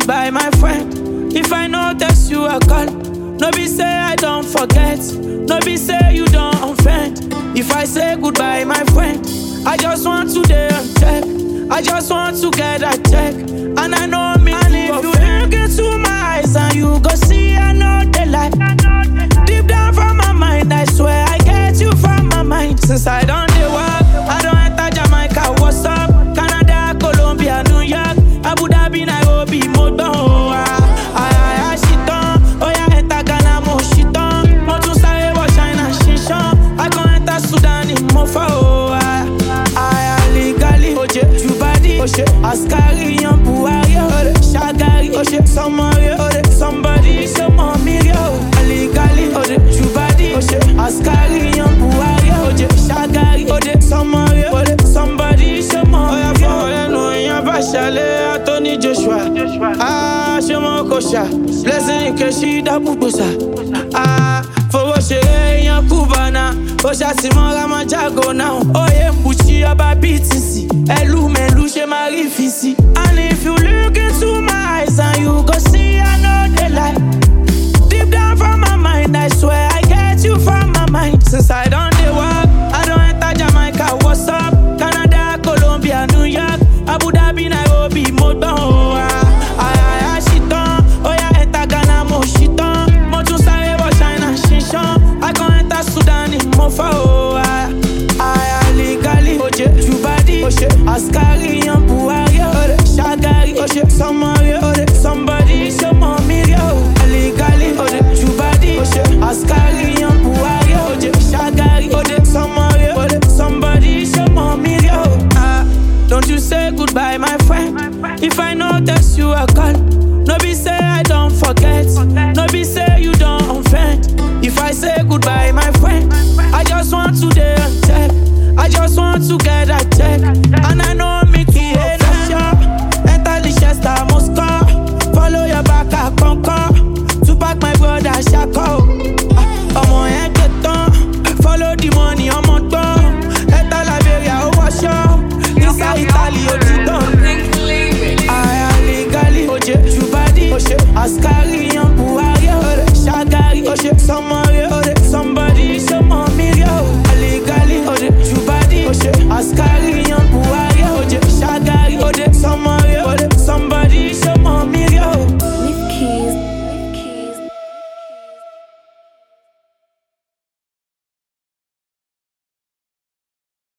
goodbye, my friend. If I notice you a call, no be say I don't forget, no be say you don't offend. If I say goodbye, my friend, I just want to day and check. I just want to get a check, and I know me. And if you look into my eyes and you go see I know the light. Deep down from my mind, I swear I get you from my mind. Since I don't do work, I don't enter Jamaica, what's up? Canada, Colombia, New York, Abu Dhabi, Nairobi, Modo. I shit on, oh yeah, enter Ghana, mo shit on. Mo tún sáré wọ China, shishan. I go enter Sudan, Mofa, oh I legally, oje, Jubadi, oje, Askari, Yan Buhari, ode, Shagari, oje, somebody, some mommy, yo. Legally, ode, Jubadi, oje, Askari, Yan Buhari, oje, Shagari, ode, somebody, some mommy, yo. Oya, no, yan Bashale, Anthony Joshua. Shemo Kosha, blessing Keshi da Bubusa. For Washe, Yan Kubana, Osha Simora Majago now. Oye, Mbuchi, Aba BTC, Elu Melu, Shemari Fisi. And if you look into my eyes and you go see, I know the light. Deep down from my mind, I swear I get you from my mind. Since I don't do work, I don't enter Jamaica, what's up? Canada, Colombia, New York, Abu Dhabi, Nairobi, Moto. I shit on, oh yeah, enter Ghana, mo shit on. Mo tún sáré wọ China, shishan. I go enter Sudan, Mofa, oh I legally, oje, Jubadi, oje, Askari, Yan Buhari, ode, Shagari, oje,